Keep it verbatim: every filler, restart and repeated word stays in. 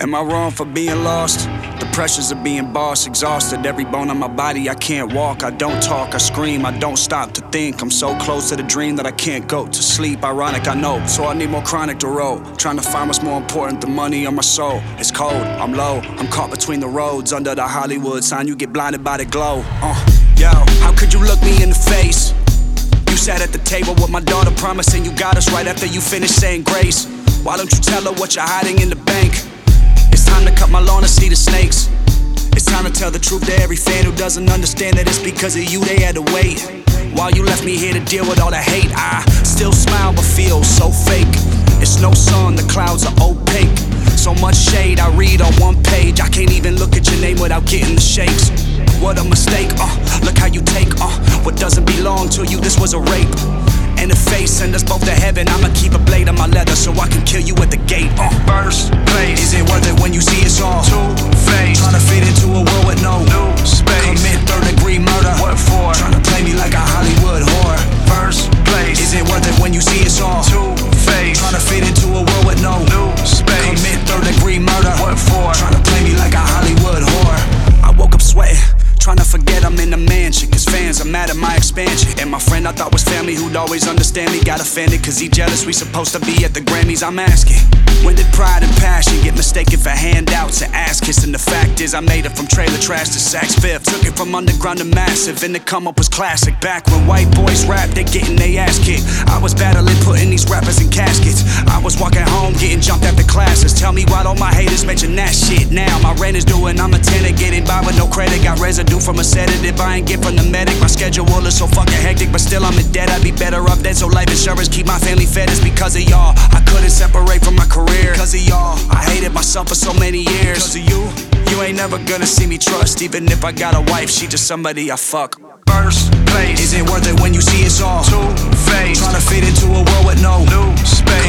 Am I wrong for being lost? The pressures of being boss, exhausted. Every bone on my body, I can't walk, I don't talk, I scream, I don't stop to think. I'm so close to the dream that I can't go to sleep. Ironic, I know, so I need more chronic to roll. Trying to find what's more important than money or my soul. It's cold, I'm low, I'm caught between the roads. Under the Hollywood sign, you get blinded by the glow. uh, Yo, how could you look me in the face? You sat at the table with my daughter, promising you got us right after you finished saying grace. Why don't you tell her what you're hiding in the bank? It's time to cut my lawn and see the snakes. It's time to tell the truth to every fan who doesn't understand that it's because of you they had to wait. While you left me here to deal with all the hate, I still smile but feel so fake. It's no sun, the clouds are opaque. So much shade I read on one page. I can't even look at your name without getting the shakes. What a mistake, uh, look how you take, uh what doesn't belong to you, this was a rape. And the face send us both to heaven. I'ma keep a blade on my leather so I can kill you at the gate. uh. First place, is it worth it when you see us all two-faced? Trying to fit into a world with no new space. Commit third degree murder, what for? Trying to play me like a Hollywood whore. First place, is it worth it when you see us all two-faced? Trying to fit into a world with no new space. Commit third degree murder, what for? Trying to play me like a Hollywood whore. I woke up sweating, trying to forget I'm in the mansion, cause fans are mad at my expansion. And my friend I thought was family who'd always understand me got offended cause he jealous we supposed to be at the Grammys. I'm asking, when did pride and passion get mistaken for handouts and ass kissing? The fact is I made it from trailer trash to Saks Fifth. Took it from underground to massive and the come up was classic. Back when white boys rap, they getting they ass kicked. I was battling putting these rappers in caskets. I was walking home getting jumped after classes. Tell me why all my haters mention that shit now. My rent is due and I'm a tenant getting by with no credit. Got residue from a sedative I ain't get from the medic. My schedule is so fucking hectic, but still I'm in debt. I'd be better off dead, so life insurance keep my family fed. It's because of y'all I couldn't separate from my career. Cause of y'all I hated myself for so many years. Cause of you, you ain't never gonna see me trust. Even if I got a wife, she just somebody I fuck. First place, is it worth it when you see us all two-faced? Trying to fit into a world with no new space.